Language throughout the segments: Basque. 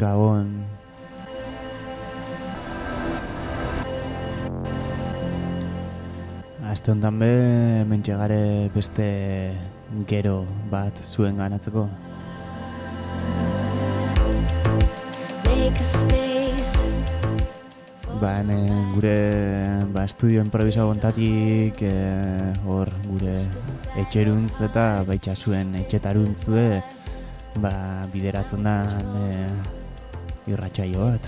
Gabon. Aste honetan be, hemen txegare beste gero bat zuen ganatzeko. Hemen gure estudio improvisau ontatik hor gure etxeruntz eta baitxa zuen etxetaruntzue bideratzen da irratsaio bat.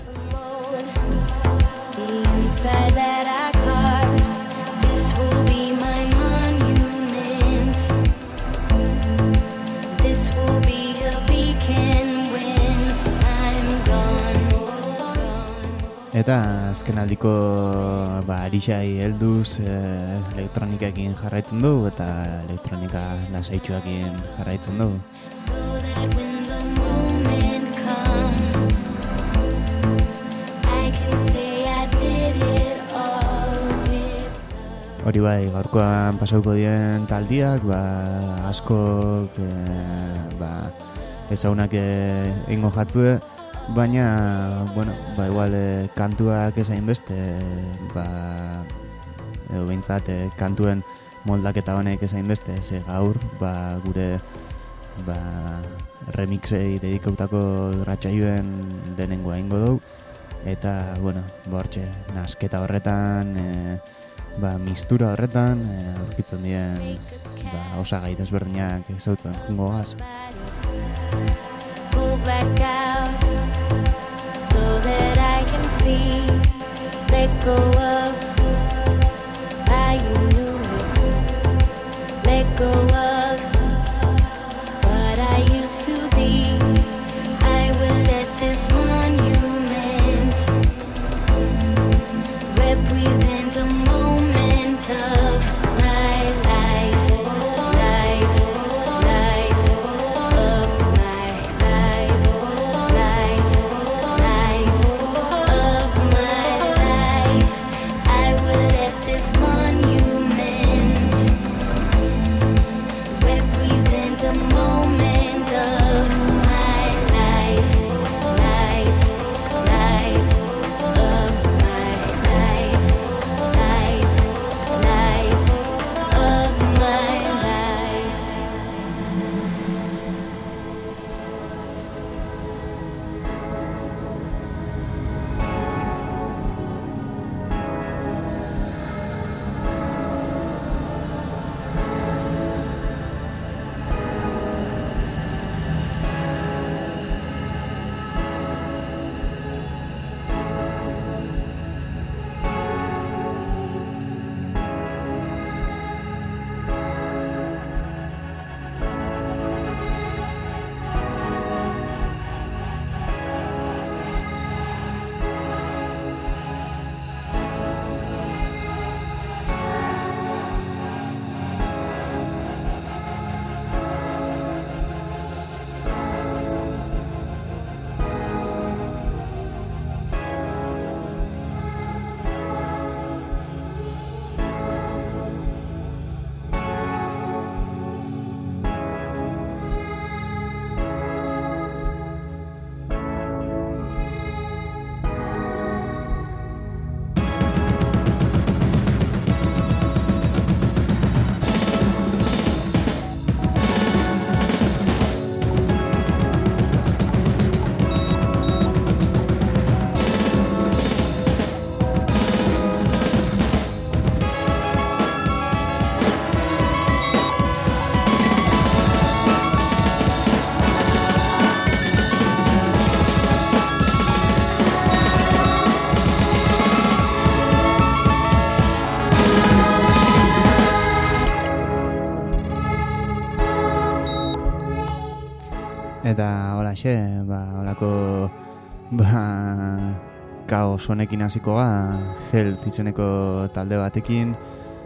Eta azken aldiko arixai helduz elektronikaekin jarraitzen du eta elektronika lasaitxuakin jarraitzen du. Hori bai, gaurkoan pasauko dien taldiak, askok ezaunak ingo jatzue, baina, igual kantuak ezain beste, edo behintzat kantuen moldaketa honek ezain beste, ze gaur, gure remixei dedikautako irratsaioen lehenengoa ingo dugu, eta, bortxe, nasketa horretan, mistura horretan, aurkitzen dien, osagai desberdinak ezautzen jungo gaz. Back out so that I can see, let go of how you knew me, let go of what I used to be. I will let this monument represent a moment of my life. Eta holaxe, holako kaos honekin hasiko Health izeneko talde batekin,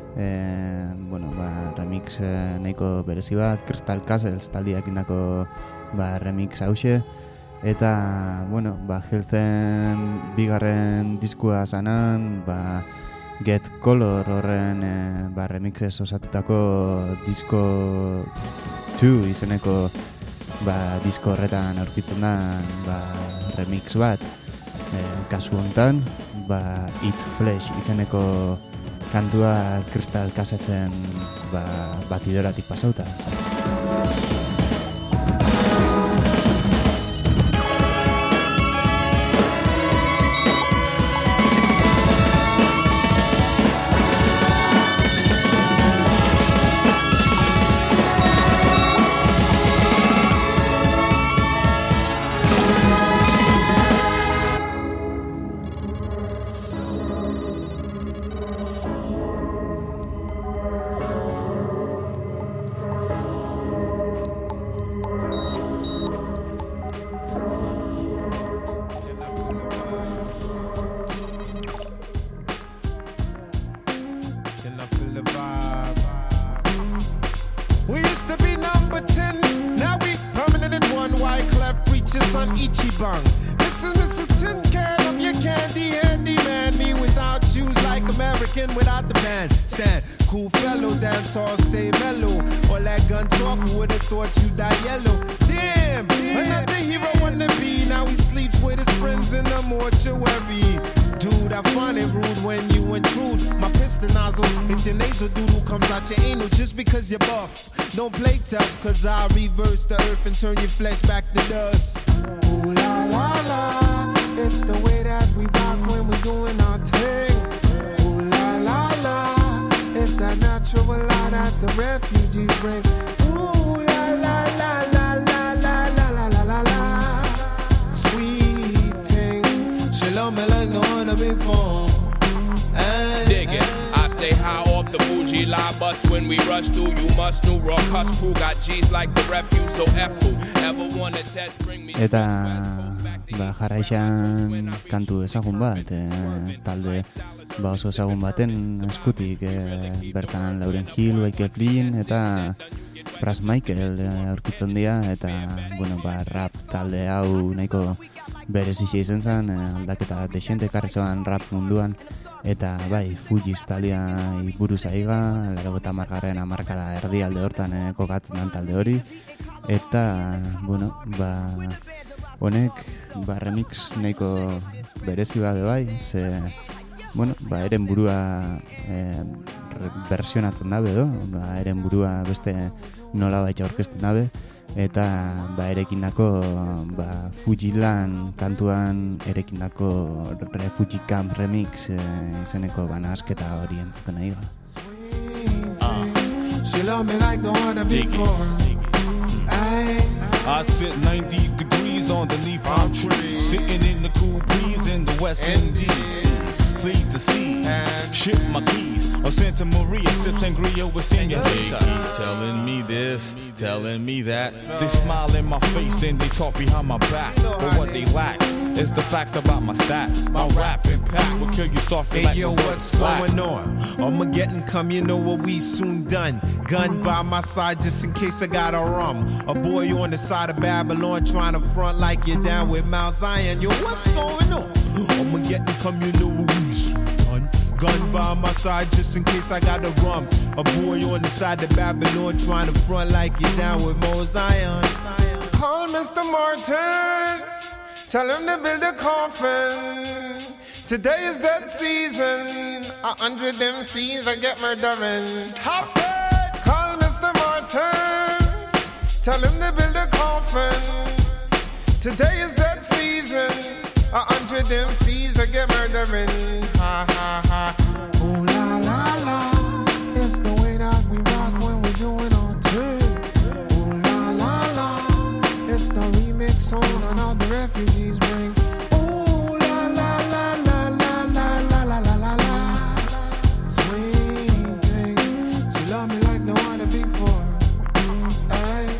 remix nahiko berezi bat, Crystal Castles taldeak indako remix hause, eta Healthen bigarren diskua zanan, Get Color horren remixez osatutako Disco 2 izeneko disko horretan aurkitzen da remix bat, kasu hontan, It's Flesh izeneko kantua Crystal kasetzen batidoratik pasauta. Don't play tough, cause I reverse the earth and turn your flesh back to dust. Ooh la la la, it's the way that we rock when we're doing our thing. Ooh la la la, it's that natural light that the refugees bring. Ooh la la la la la la la la la la, sweet thing. She love me like no other before. Dig it. I stay high off the bougie lie bus when we rush through. You must know raw cuss crew got G's like the refuse. So F who ever wanna test bring me. Eta jarraixan kantu ezagun bat, talde oso ezagun baten eskutik, bertan Lauryn Hill, Wyclef Jean eta Pras Michael aurkitzen dira, eta rap talde hau nahiko berezia izan zen, aldaketa dexente karretzoan rap munduan, eta Fugees taldea buruz aiga, 80. hamarkada erdialde hortan kokatzen den talde hori, eta honek remix nahiko berezi bade ze eren burua versionatzen dabe eren burua beste nola baita orkesten dabe, eta erekindako Fujiland kantuan erekindako Refugee Camp Remix izeneko asketa hori entzuten nahi ga. She love me like the one before. I sit 90 degrees underneath palm trees, sitting in the cool breeze in the West Indies. Fleet the sea, ship my keys, or Santa Maria, sip sangria with senoritas. They keep telling me this, telling me that. They smile in my face, then they talk behind my back. But what they lack is the facts about my stats. My rap impact will kill you softly like yo, what's going on? Armageddon come, you know what we soon done. Gun by my side just in case I got a rum. A boy on the side of Babylon trying to front like you're down with Mount Zion. Yo, what's going on? Armageddon come, you know what we soon done. Gun by my side just in case I got a rum. A boy on the side of Babylon trying to front like you're down with Mount Zion. Call Mr. Martin, tell him to build a coffin. Today is that season. 100 MCs I get murdering. Stop it! Call Mr. Martin, tell him to build a coffin. Today is that season. 100 MCs I get murdering. Ha ha ha. Ooh la la la, it's the way that we rock when we're doing our thing. Ooh la la la, it's the remix on another refugees bring. Ooh la la la la la la la la la la la. Sweet thing, she love me like no other before. Ay,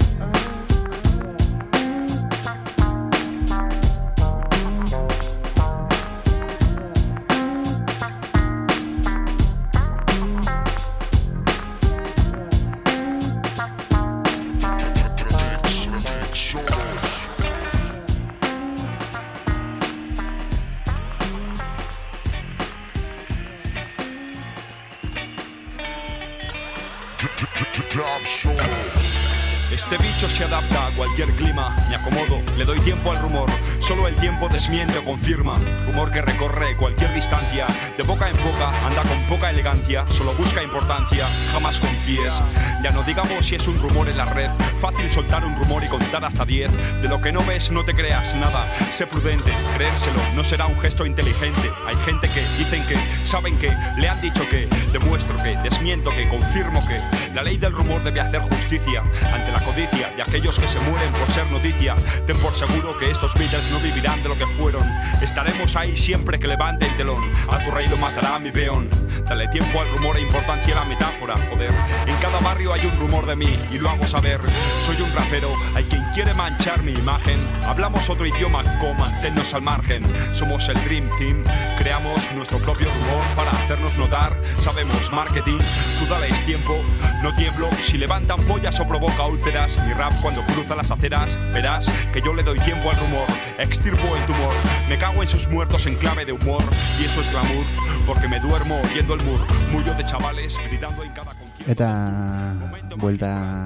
Top show. Este bicho se adapta a cualquier clima. Me acomodo, le doy tiempo al rumor. Solo el tiempo desmiente o confirma. Rumor que recorre cualquier distancia. De boca en boca, anda con poca elegancia. Solo busca importancia, jamás confíes. Ya no digamos si es un rumor en la red. Fácil soltar un rumor y contar hasta 10. De lo que no ves no te creas nada. Sé prudente, creérselo no será un gesto inteligente. Hay gente que dicen que, saben que, le han dicho que. Demuestro que, desmiento que, confirmo que. La ley del rumor debe hacer justicia ante la codicia de aquellos que se mueren por ser noticia. Ten por seguro que estos Beatles no vivirán de lo que fueron. Estaremos ahí siempre que levante el telón. A tu rey lo matará mi peón. Dale tiempo al rumor e importancia a la metáfora, joder. En cada barrio hay un rumor de mí y lo hago saber. Soy un rapero, hay quien quiere manchar mi imagen. Hablamos otro idioma, manténnos al margen. Somos el Dream Team, creamos nuestro propio rumor para hacernos notar. Sabemos marketing, tú dales tiempo. No tiemblo si levantan pollas o provoca úlceras. Mi rap cuando cruza las aceras, verás que yo le doy tiempo al rumor. Extirpo el tumor, me cago en sus muertos en clave de humor. Y eso es glamour, porque me duermo oyendo el murmullo de chavales gritando en cada concierto. Eta vuelta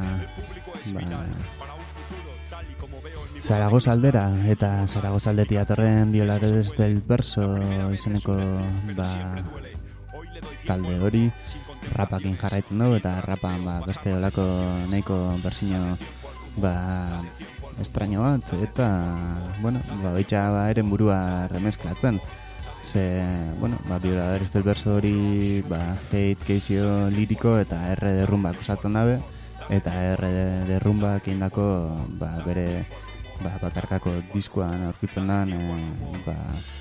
Zaragoza aldera, eta Zaragoza aldetik atorren Violadores del Verso izeneko talde hori rapakin jarraitzen dugu, eta rapan beste olako nahiko bersino estraño bat, eta baitxa eren burua remezklatzen. Ze, Violadores del Verso hori hate, keizio liriko eta R de rumbak osatzen dabe, eta R de rumbak indako bere bakarkako diskoan aurkitzen da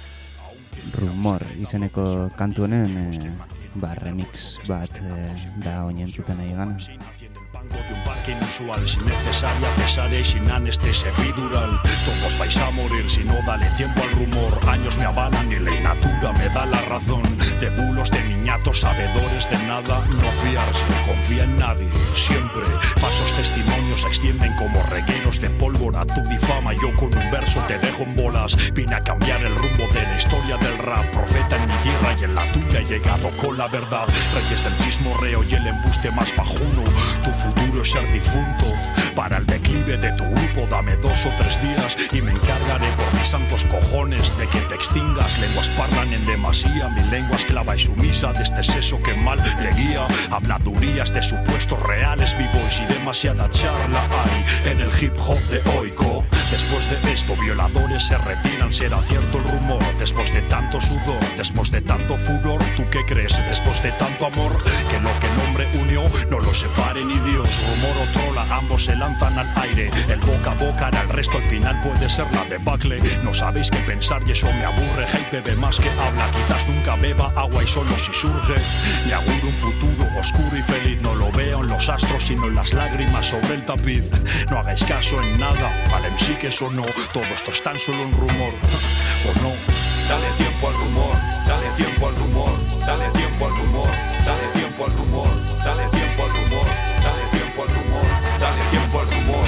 Rumor izeneko kantu honen remix bat da oinentzuten nahi gana. De un parque inusual, sin necesaria cesárea y sin anestesia epidural. Todos vais a morir si no dale tiempo al rumor. Años me avalan y la innatura me da la razón. De bulos, de niñatos, sabedores de nada. No fiarse, confía en nadie, siempre. Falsos testimonios se extienden como regueros de pólvora. Tú difama, yo con un verso te dejo en bolas. Vine a cambiar el rumbo de la historia del rap. Profeta en mi tierra y en la tuya he llegado con la verdad. Reyes del chismorreo y el embuste más pajuno. Tu futuro es ser difunto. Para el declive de tu grupo dame 2 o 3 días y me encargaré por mis santos cojones de que te extingas. Lenguas parlan en demasía, mi lengua esclava y sumisa de este seso que mal le guía. Habladurías de supuestos reales vivos y demasiada charla hay en el hip hop de hoico. Después de esto violadores se retiran, será cierto el rumor. Después de tanto sudor, después de tanto furor, ¿tú qué crees? Después de tanto amor, que lo que el hombre unió no lo separe ni Dios. Rumor o trola, ambos se lanzan al aire. El boca a boca hará el resto, al final puede ser la debacle. No sabéis qué pensar y eso me aburre. Hey, bebe más que habla, quizás nunca beba agua y solo si surge. Me auguro un futuro oscuro y feliz. No lo veo en los astros sino en las lágrimas sobre el tapiz. No hagáis caso en nada, al MC que eso no. Todo esto es tan solo un rumor, ¿o no? Dale tiempo al rumor, dale tiempo al rumor, dale tiempo al rumor, dale tiempo al rumor, dale tiempo al rumor, dale tiempo al rumor, dale tiempo al rumor,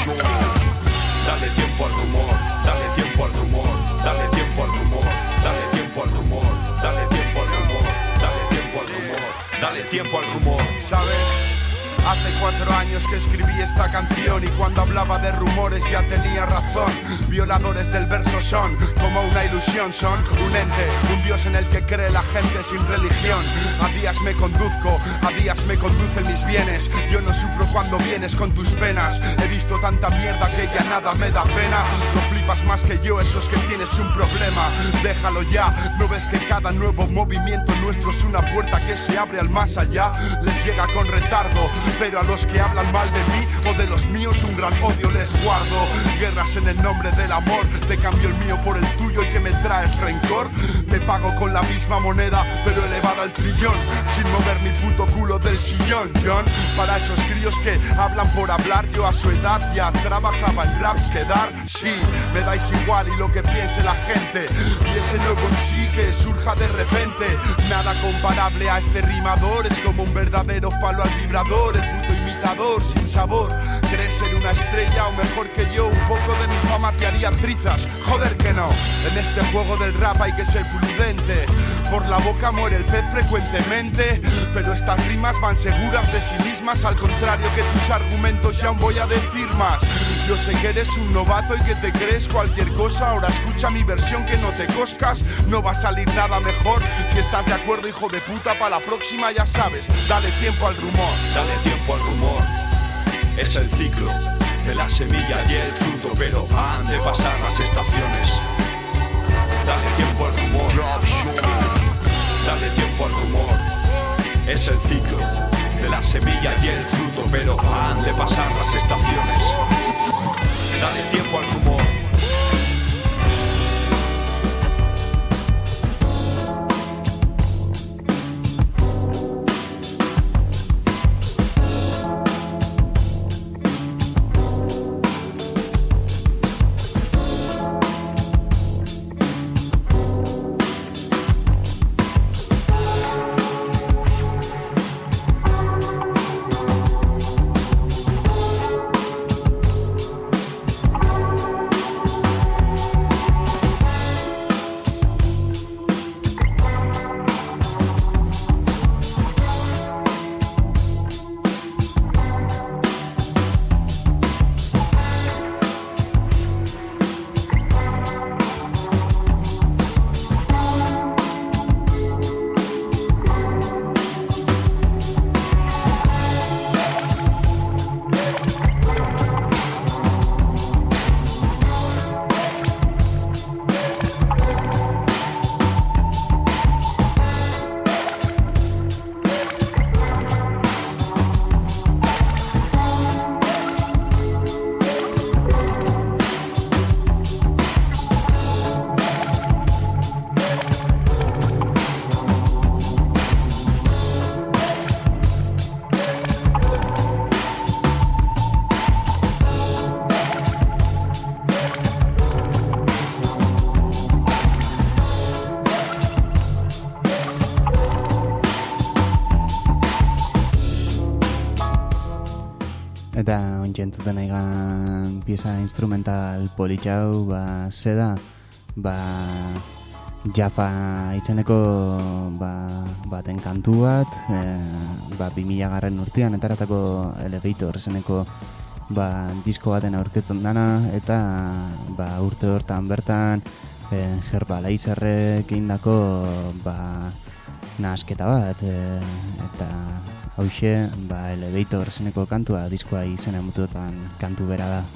dale tiempo al rumor, dale tiempo al rumor, dale tiempo al rumor, dale tiempo al rumor, dale tiempo al rumor, dale tiempo al rumor, dale tiempo al rumor. ¿Sabes? Hace 4 años que escribí esta canción y cuando hablaba de rumores ya tenía razón. Violadores del verso son como una ilusión, son un ente, un dios en el que cree la gente sin religión. A días me conduzco, a días me conducen mis bienes. Yo no sufro cuando vienes con tus penas. He visto tanta mierda que ya nada me da pena. No flipas más que yo, eso es que tienes un problema. Déjalo ya, no ves que cada nuevo movimiento nuestro es una puerta que se abre al más allá. Les llega con retardo, pero a los que hablan mal de mí o de los míos un gran odio les guardo. Guerras en el nombre del amor, te cambio el mío por el tuyo y que me traes rencor. Te pago con la misma moneda pero elevada al trillón, sin mover mi puto culo del sillón, John. Para esos críos que hablan por hablar, yo a su edad ya trabajaba en raps que dar. Sí, me dais igual y lo que piense la gente y ese nuevo en sí que surja de repente. Nada comparable a este rimador, es como un verdadero falo al vibrador. El puto realizador sin sabor. ¿Crees en una estrella o mejor que yo? Un poco de mi fama te haría trizas. Joder que no, en este juego del rap hay que ser prudente. Por la boca muere el pez frecuentemente, pero estas rimas van seguras de sí mismas, al contrario que tus argumentos, ya aún voy a decir más. Yo sé que eres un novato y que te crees cualquier cosa, ahora escucha mi versión que no te coscas, no va a salir nada mejor. Si estás de acuerdo, hijo de puta, para la próxima ya sabes, dale tiempo al rumor. Dale tiempo al rumor, es el ciclo de la semilla y el fruto, pero han de pasar las estaciones. Dale tiempo al rumor, dale tiempo al rumor, es el ciclo de la semilla y el fruto, pero han de pasar las estaciones. Dale tiempo al rumor. Eta ointzentuten aigan pieza instrumental politxau, zeda, Jaffa itzeneko baten kantu bat, 2000 urtean etaratako Elevator zeneko disko baten aurketzen dana, eta urte hortan bertan Herbalizer-ek egindako nahasketa bat, eta hauxe, Elevator zeneko kantua diskoa izena mutuetan kantu bera da.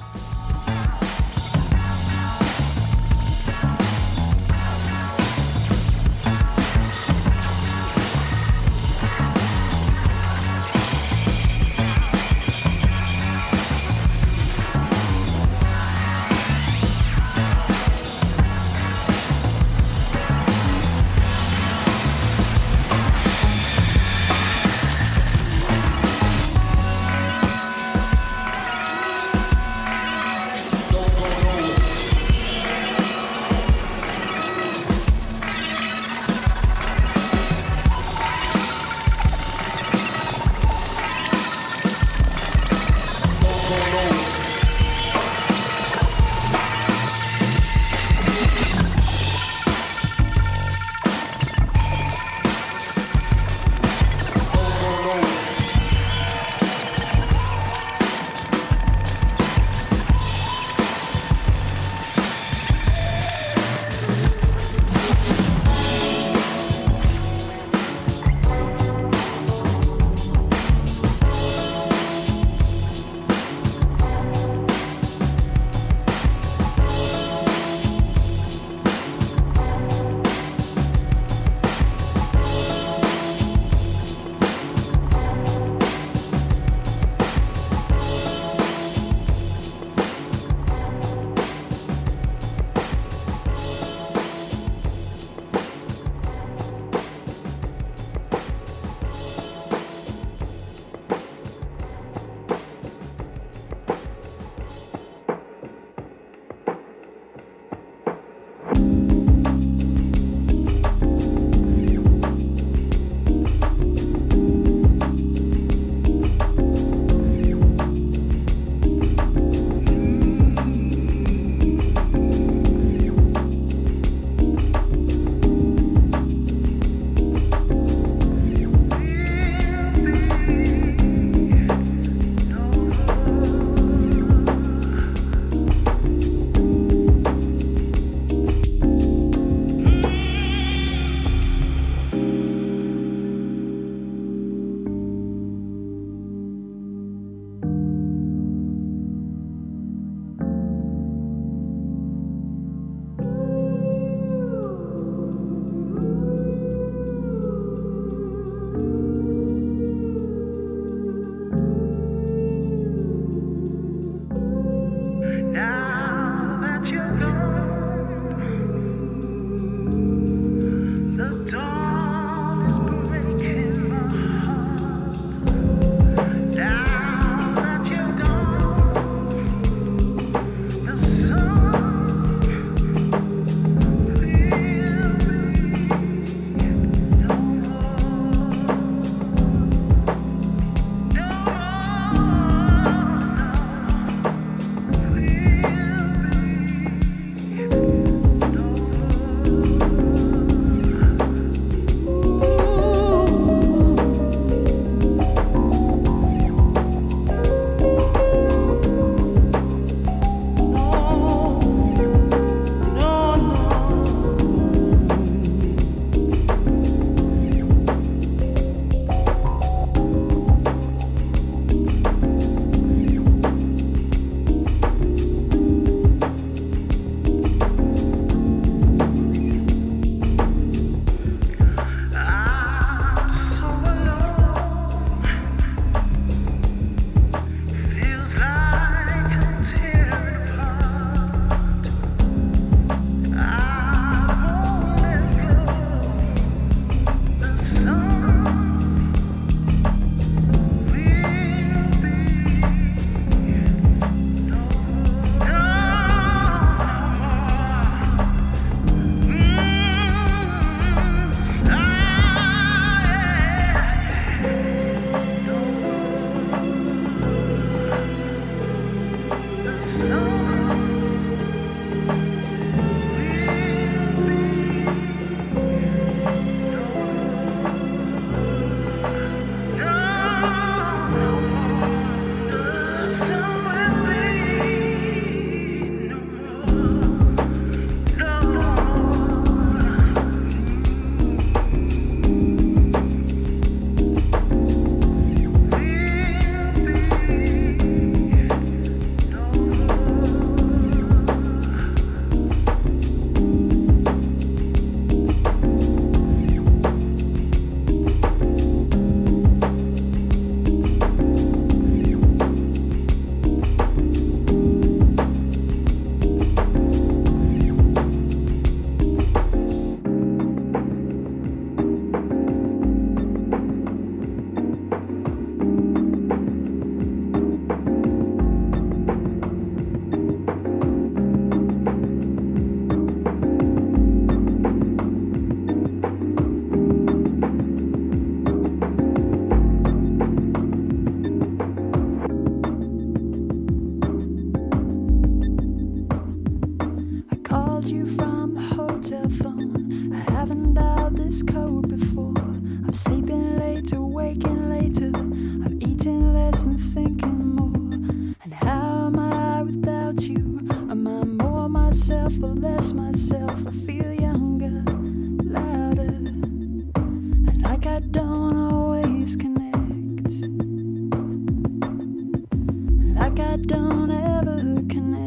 this code before. I'm sleeping later, waking later. I'm eating less and thinking more. And how am I without you? Am I more myself or less myself? I feel younger, louder, and like I don't always connect, and like I don't ever connect.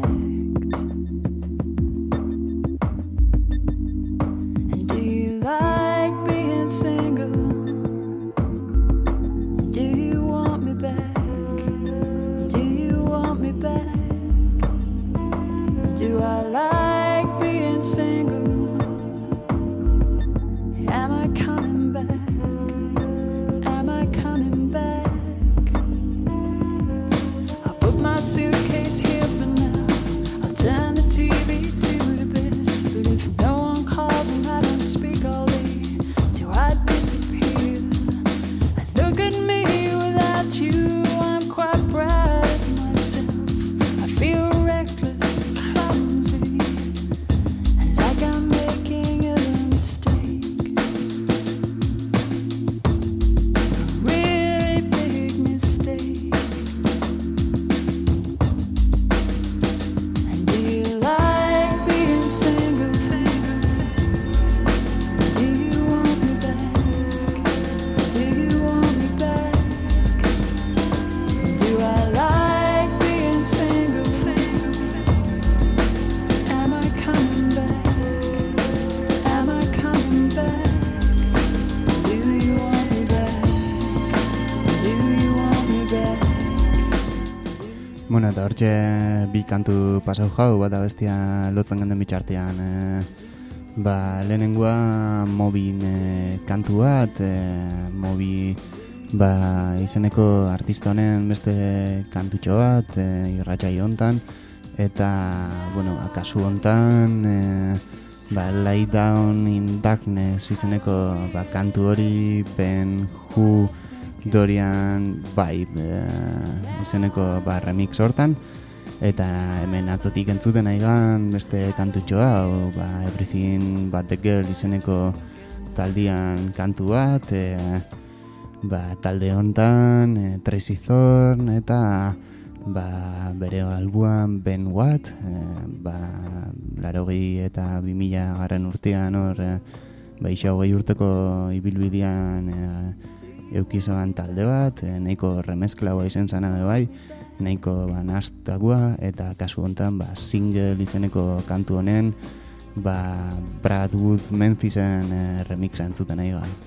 And do you like being single? Do you want me back? Do you want me back? Do I like being single? Am I coming back? Am I coming back? I'll put my suitcase here for now. I'll turn the TV to the bed. But if no one calls and I don't speak all day, do I disappear? And look at me without you, I'm quite proud of myself. I feel reckless and clumsy, and like I'm making a mistake, a really big mistake. And do you like being single? Do you want me back? Do you want me back? Do I like being single? Am I coming back? Am I coming back? Do you want me back? Do you want me back? Bueno, eta hortxe bi kantu pasau jau, bat abestia lotzen ganden bitxartean. Lehenengoa Mobin kantu bat, Mobi izeneko artista honen beste kantutxo bat, irratxai hontan, eta, bueno, kasu hontan, Lay Down in Darkness izeneko kantu hori, Ben Who Dorian Vibe izeneko remix hortan, eta hemen atzotik entzuten aigan beste kantutxoa, hau, Everything But The Girl izeneko taldian kantu bat, talde hontan Tracy Thorn eta bere albuan Ben Watt, 80 eta 2000 garren urtean hor, isa 20 urteko ibilbidean eukizaban talde bat, nahiko remezklagoa izen zana bai, nahiko nahaztagoa, eta kasu hontan single izeneko kantu honen Brad Wood Memphisen remixa entzuten nahi gai.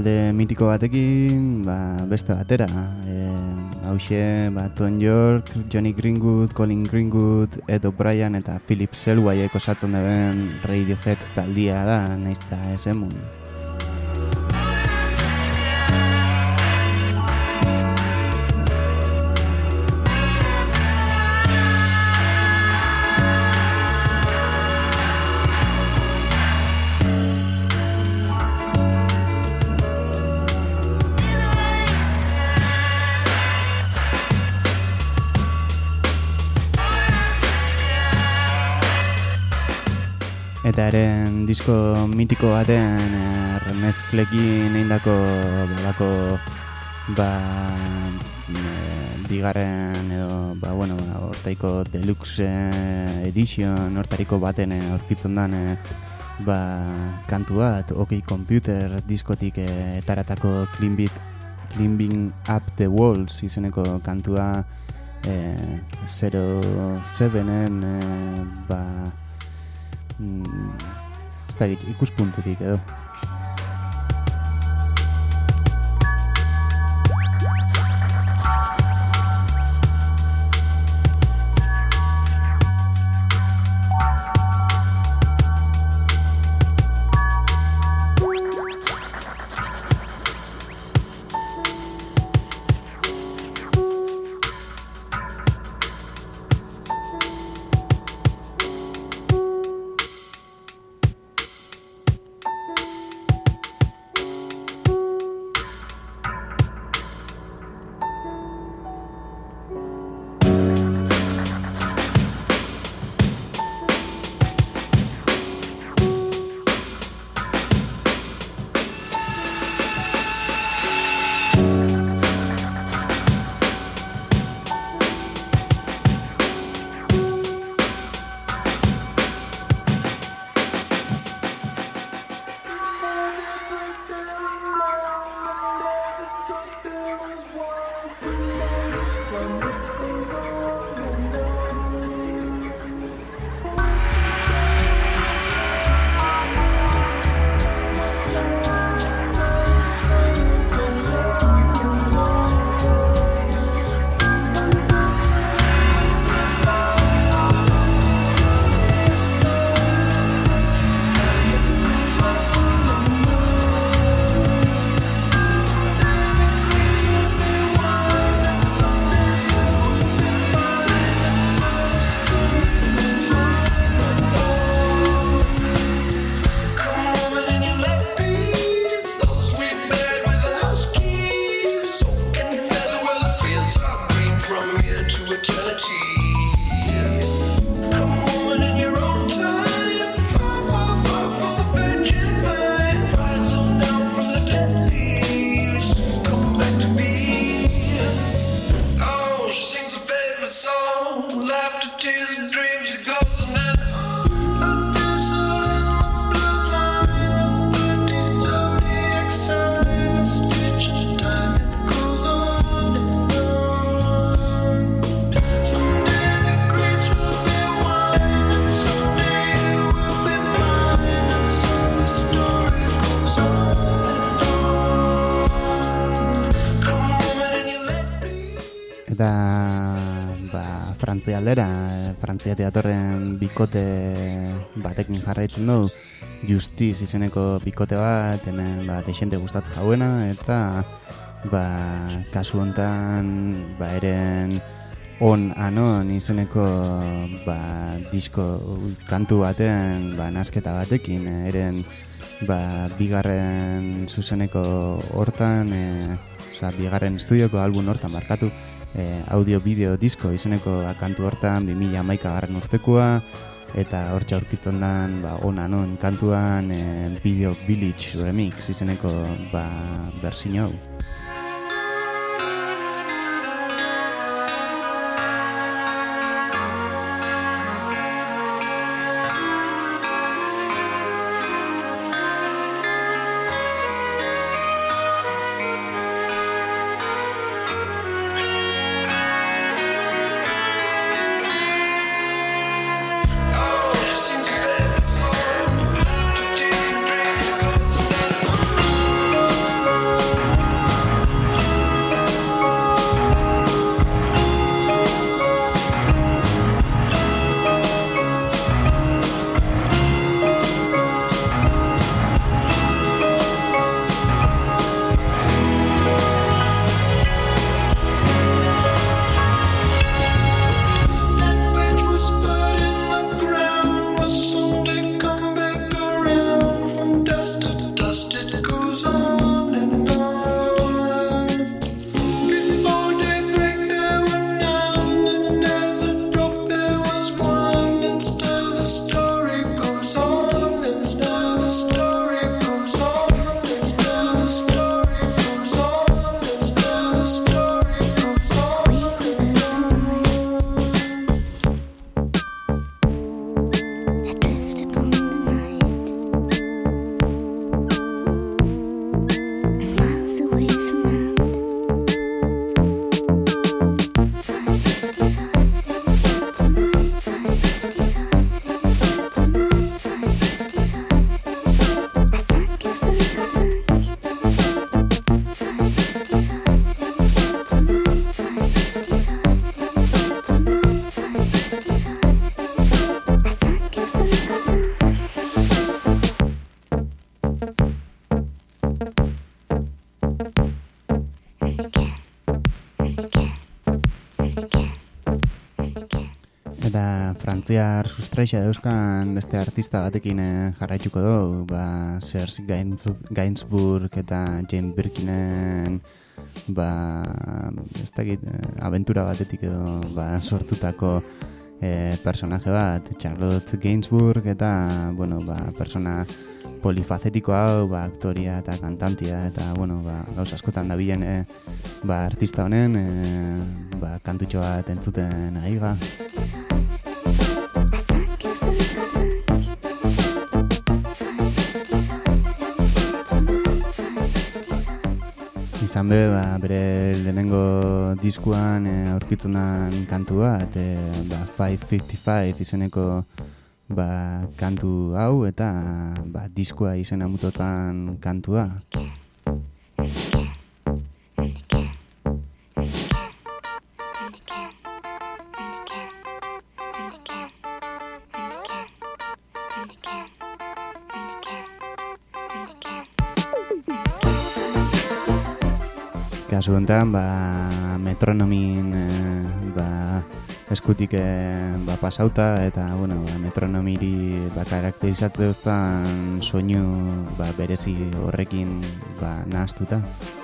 talde mitiko batekin, beste batera. Hauxe, Tom York, Johnny Greenwood, Colin Greenwood, Ed O'Brien eta Philip Selwayek osatzen deben Radiohead taldia da, nahiz eta ez emun. Eta eren disko mitiko baten remezklekin egindako bigarren edo hortaiko deluxe edition hortariko baten aurkitzen dan kantu bat, OK Computer diskotik etaratako Climbing Up the Walls izeneko kantua 07-en ikuspuntutik edo. Frantziatik datorren bikote batekin jarraitzen du, Justice izeneko bikote bat, hemen desente gustatzen jauena, eta kasu hontan eren On Anon izeneko disko kantu baten nasketa batekin, eren bigarren zuzeneko hortan, bigarren estudioko album hortan markatu, audio-bideo disko izeneko kantu hortan 2011 urtekoa, eta hortxe aurkitzen dan On Anon kantuan Video Village Remix izeneko berzio hau. frantziar sustraixa dauzkan beste artista batekin jarraituko dugu, Serge Gainsbourg eta Jane Birkinen ez dakit, abentura batetik edo sortutako personaje bat, Charlotte Gainsbourg eta, persona polifacetiko hau, aktoria eta kantantia eta, gauz askotan dabilen artista honen, kantutxo bat entzuten aiga. Izan be, bere lehenengo diskuan aurkitzen den kantu bat, 555 izeneko kantu hau eta diskua izena mutotan kantua. Kasu honetan, metronomin eskutik pasauta eta metronomiri karakterizatzen duztan soinu berezi horrekin nahaztuta.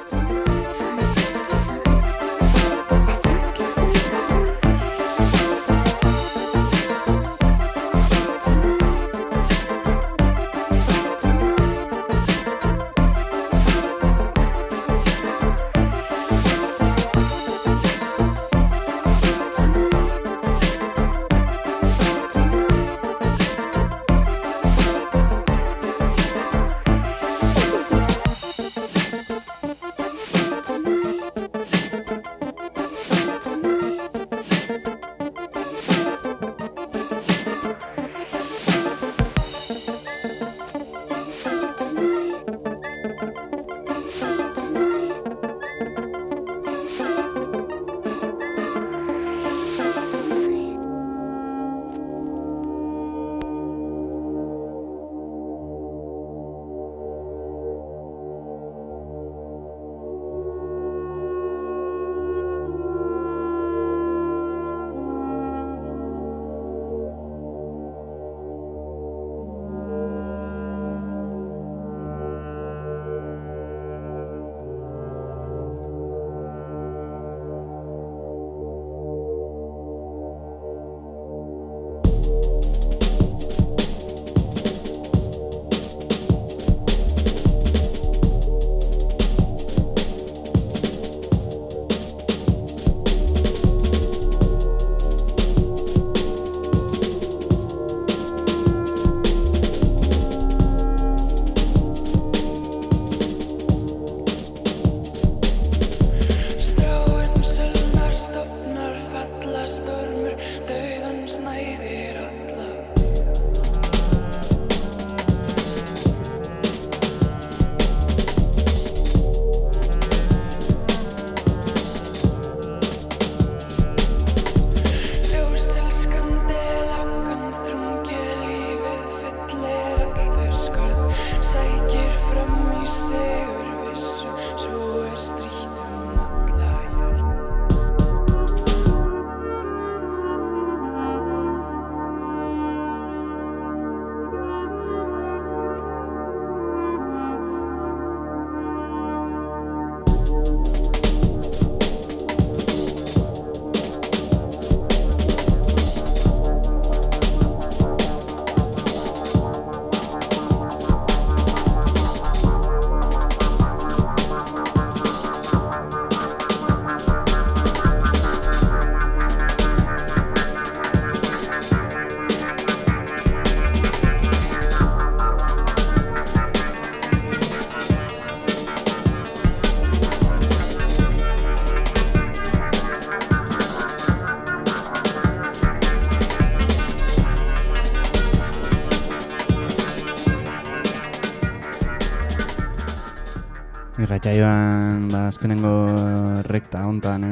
Irratsaioan azkenengo rekta hontan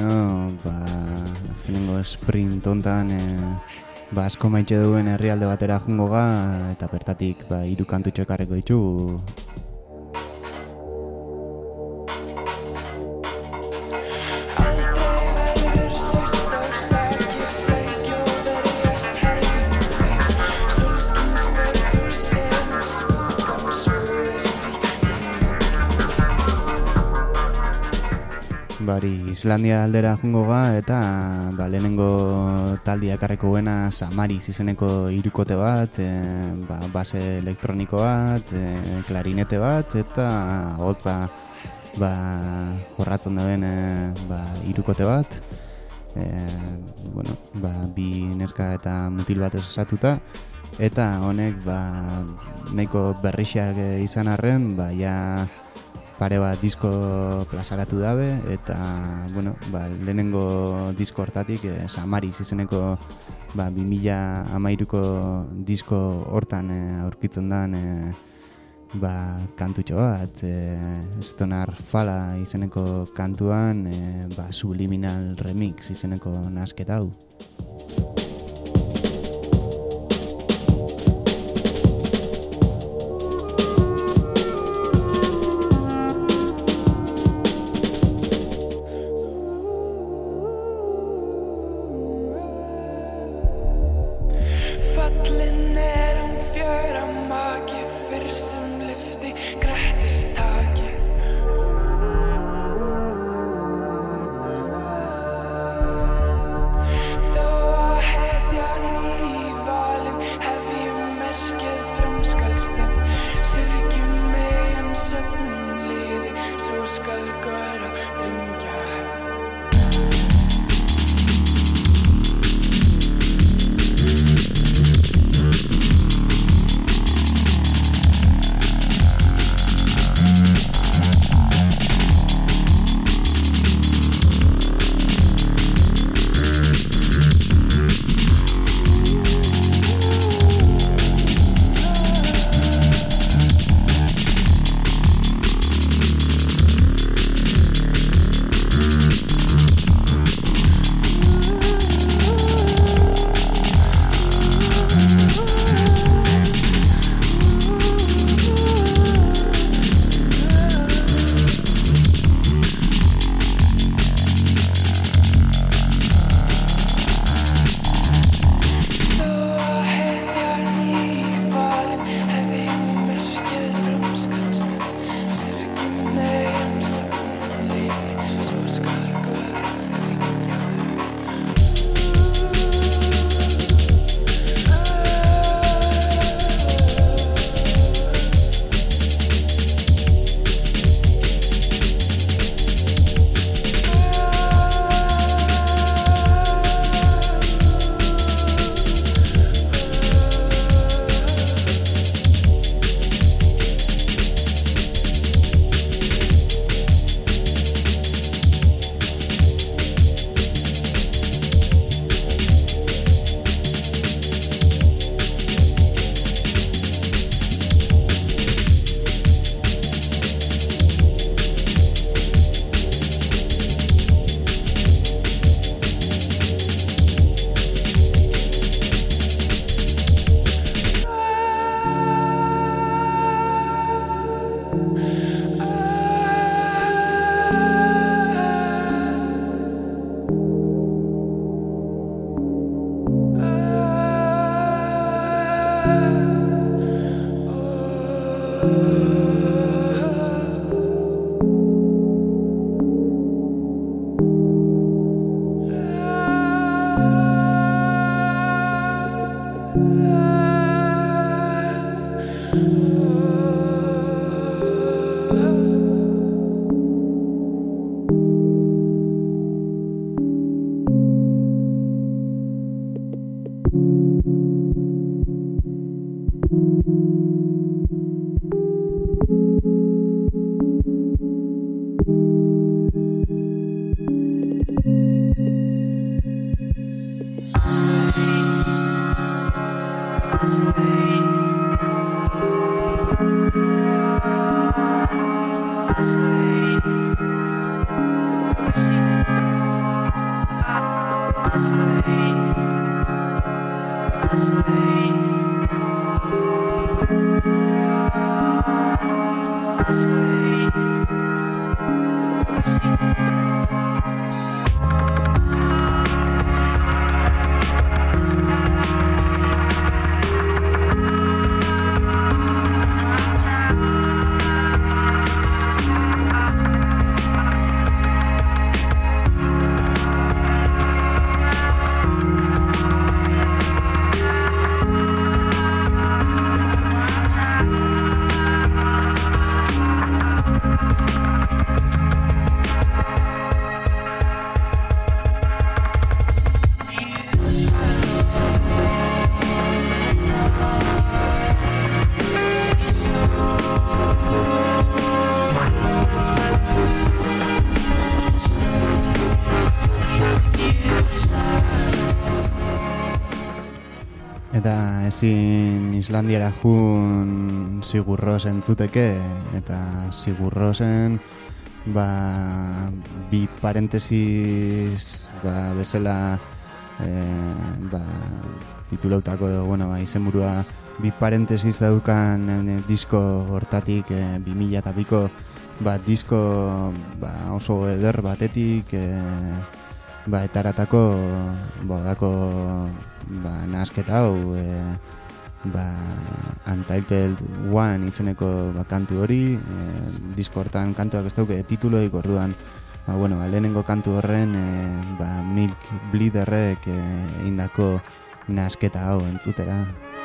azkenengo sprint hontan asko maitxe duen herrialde batera jungo ga eta bertatik 3 kantutxo ekarriko ditugu. Islandia aldera jungo ga, eta lehenengo taldia ekarriko buena Samaris izeneko hirukote bat, base elektroniko bat, klarinete bat, eta hotza jorratzen daben hirukote bat. Bi neska eta mutil bat osatuta, eta honek nahiko berrixak izan arren, ja pare bat disko plazaratu dabe, eta lehenengo disko hortatik Samaris izeneko 2013ko disko hortan aurkitzen dan kantutxo bat, Stonar Fala izeneko kantuan Subliminal Remix izeneko nasketa hau. Though ezin Islandiara jun Sigurros entzuteke, eta Sigurrosen bi parentesis bezala titulautako izenburua bi parentesis daukan disko hortatik 2002ko disko oso eder batetik etaratako nahasketa hau Untitled One izeneko kantu hori, disko hortan kantuak ez dauke tituloik, orduan lehenengo kantu horren Milk Bleederrek indako nahasketa hau entzutera.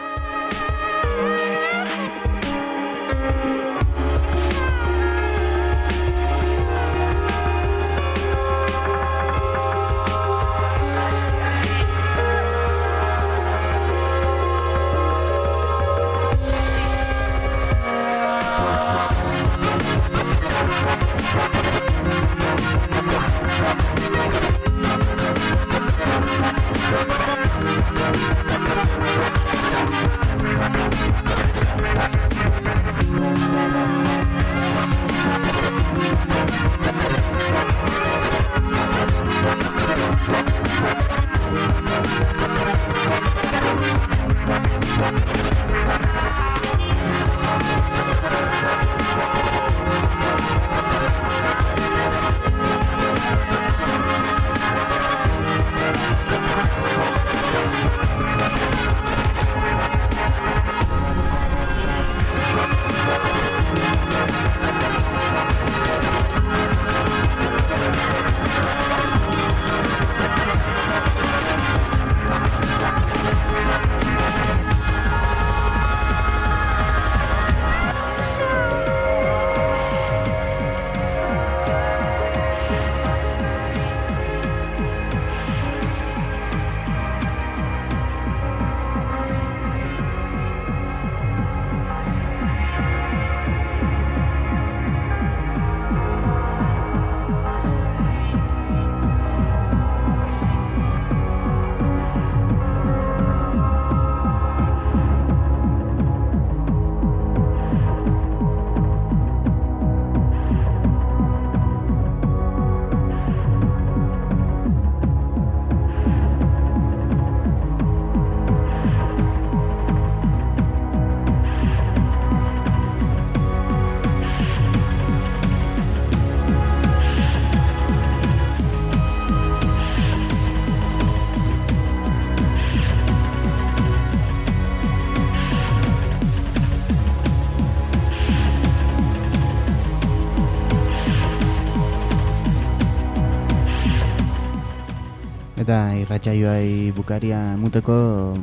Eta irratsaioai bukaria emuteko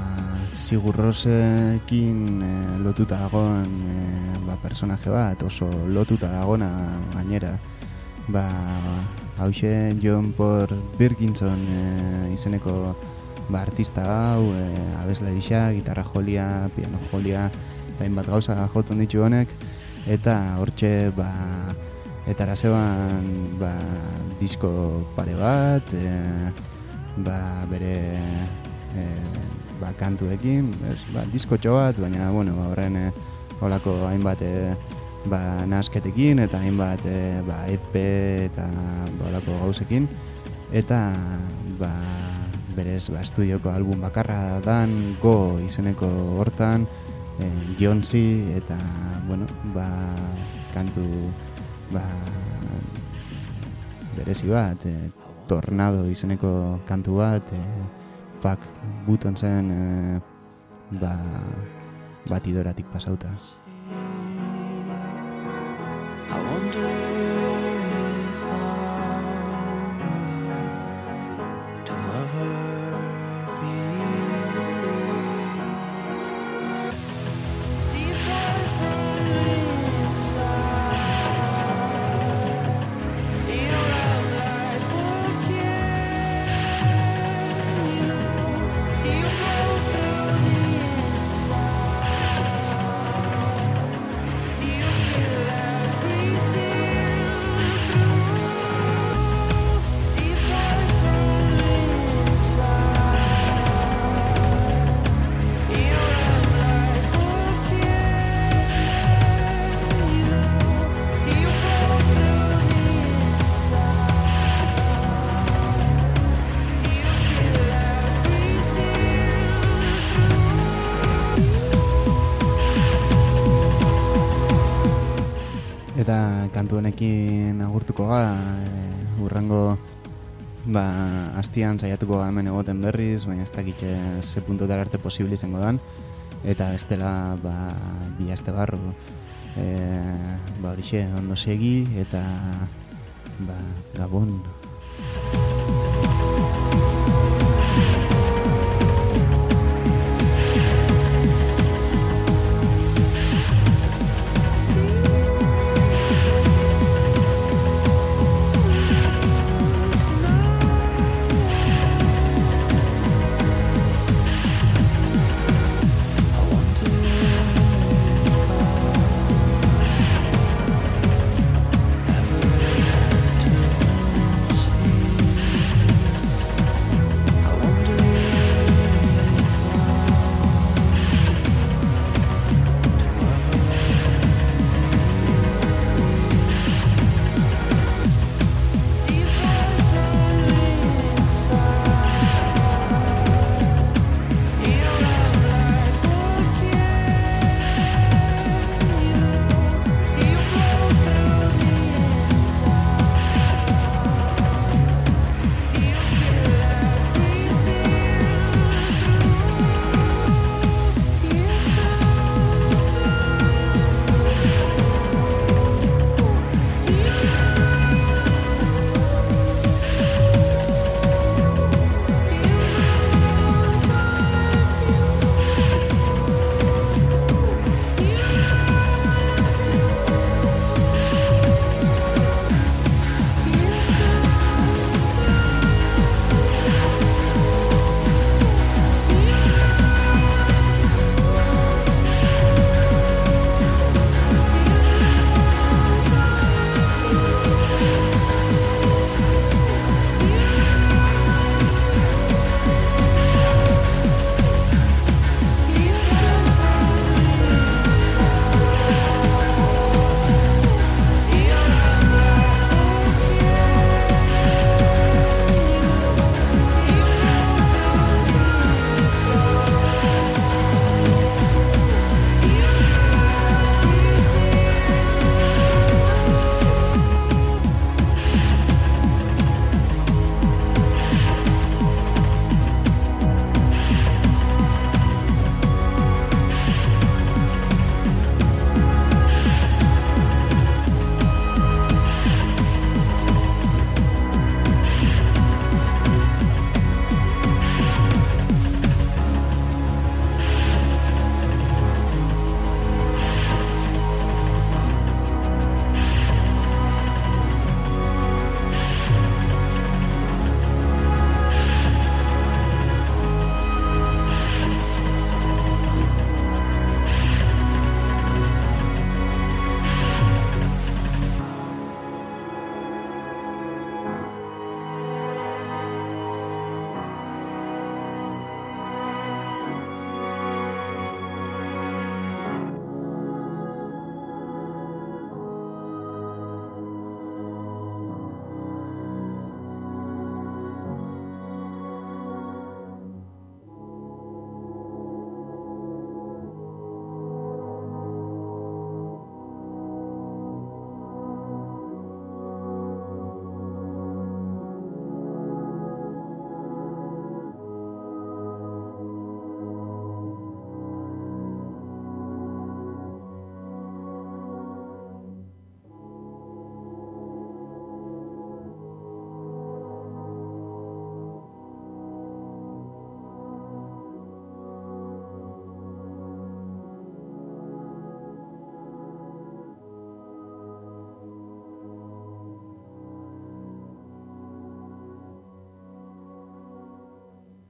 Sigurrosekin lotuta dagoen personaje bat, oso lotuta dagona gainera. Hauxe John Paul Birkinson izeneko artista hau, abeslari xa, gitarra jolia, piano jolia, eta hainbat gauza jotzen ditu honek, eta hortxe etara zeban disko pare bat, bere kantuekin, diskotxo bat, baina horren holako hainbat nahasketekin eta hainbat EP eta holako gauzekin, eta berez estudioko album bakarra dan Go izeneko hortan Jonsi, eta kantu berezi bat, Tornado izeneko kantu bat, Fuck Buttonsen batidoratik pasauta. Eta kantu honekin agurtuko ga, urrango astian saiatuko hemen egoten berriz, baina ez dakitxe ze puntotara arte posible izango dan, eta bestela bi aste barru horixe ondo segi, eta Gabon.